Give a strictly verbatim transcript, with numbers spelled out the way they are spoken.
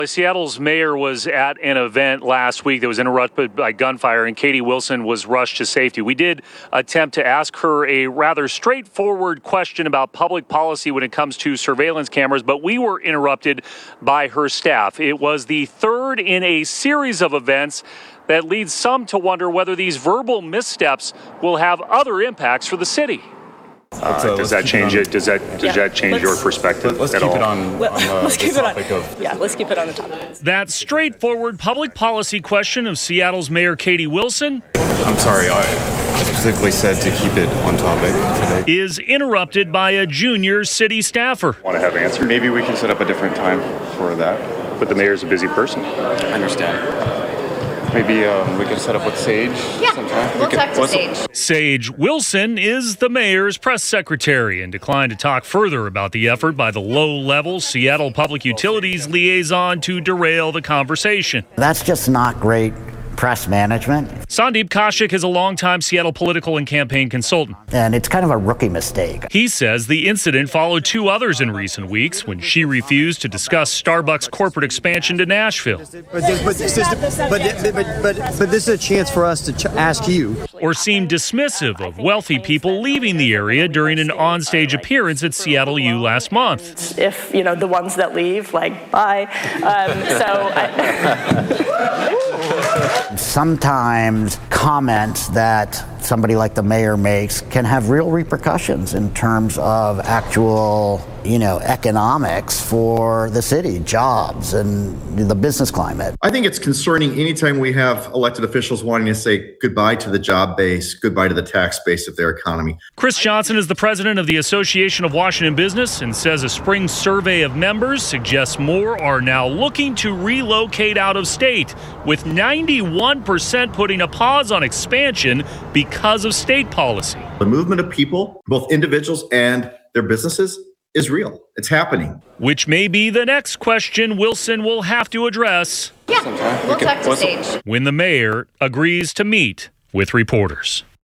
Seattle's mayor was at an event last week that was interrupted by gunfire, and Katie Wilson was rushed to safety. We did attempt to ask her a rather straightforward question about public policy when it comes to surveillance cameras, but we were interrupted by her staff. It was the third in a series of events that leads some to wonder whether these verbal missteps will have other impacts for the city. Uh, does that change it? Does that does yeah, that change your perspective let's at keep all? it on, on the, let's keep the it on. topic of Yeah, let's keep it on the topic. That straightforward public policy question of Seattle's Mayor Katie Wilson, I'm sorry, I specifically said to keep it on topic today. is interrupted by a junior city staffer. Want to have answers? Maybe we can set up a different time for that. But the mayor's a busy person. I understand. Maybe um, we can set up with Sage Yeah, sometime. we'll we talk to Sage. Sage Wilson is the mayor's press secretary and declined to talk further about the effort by the low-level Seattle Public Utilities liaison to derail the conversation. That's just not great press management. Sandeep Kaushik is a longtime Seattle political and campaign consultant. And it's kind of a rookie mistake. He says the incident followed two others in recent weeks when she refused to discuss Starbucks' corporate expansion to Nashville. But this, but, this is, but, but, but, but this is a chance for us to ch- ask you. Or seemed dismissive of wealthy people leaving the area during an onstage appearance at Seattle U last month. If, you know, the ones that leave, like, bye. Um, so I... Sometimes comments that somebody like the mayor makes can have real repercussions in terms of actual, you know, economics for the city, jobs, and the business climate. I think it's concerning anytime we have elected officials wanting to say goodbye to the job base, goodbye to the tax base of their economy. Chris Johnson is the president of the Association of Washington Business and says a spring survey of members suggests more are now looking to relocate out of state, with ninety-one percent putting a pause on expansion because of state policy. The movement of people, both individuals and their businesses, is real. It's happening. Which may be the next question Wilson will have to address. Yeah, we'll talk to Sage. When the mayor agrees to meet with reporters.